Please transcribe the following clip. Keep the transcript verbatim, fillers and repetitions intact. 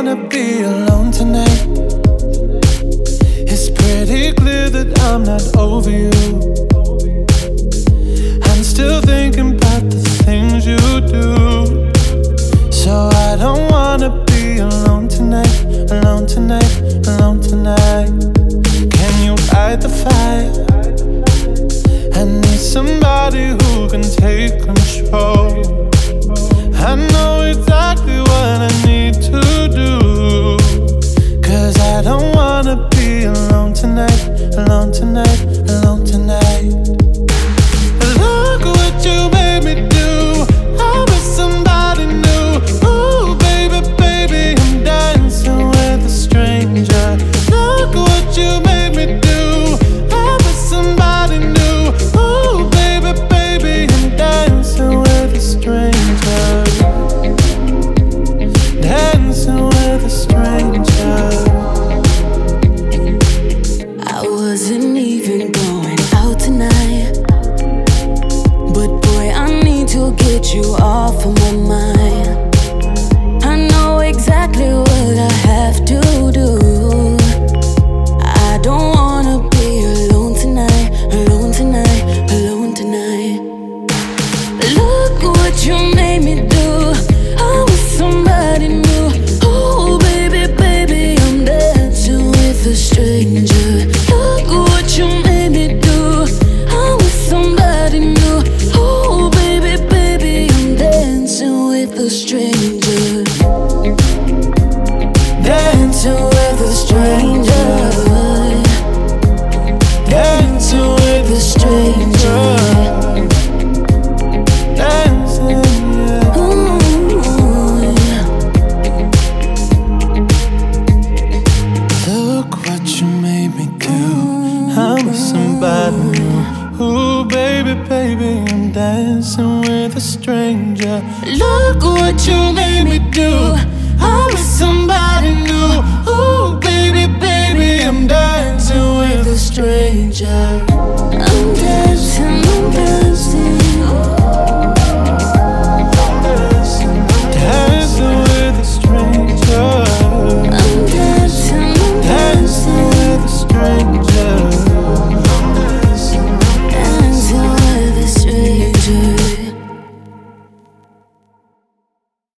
wanna be alone tonight. It's pretty clear that I'm not over you. I'm still thinking about the things you do. So I don't wanna be alone tonight, alone tonight, alone tonight. Can you fight the fire? I need somebody who can take control. I know exactly what I need to do, 'cause I don't wanna be alone tonight, alone tonight, alone tonight. Look what you made me do. I was somebody new. Ooh, baby, baby, I'm dancing with a stranger. Look what you made me do. I was somebody new. Ooh, baby, baby, I'm dancing with a stranger. Dancing with a stranger. I wasn't even going out tonight, but boy, I need to get you off of my mind. I know exactly what I have to do. I don't wanna be alone tonight, alone tonight, alone tonight. Look what you made me do. I was somebody new. Oh baby, baby, I'm dancing with a stranger. Look what you made me do. I was somebody new. Oh baby, baby, I'm dancing with a stranger. Dancing with a stranger. Dancing with a stranger. Dancing, yeah. Ooh, yeah. Look what you made me do. I'm with somebody new. Ooh, baby, baby, I'm dancing with a stranger. Look what you made me do. I'm with somebody new. Ooh, baby, baby, I'm dancing with a stranger.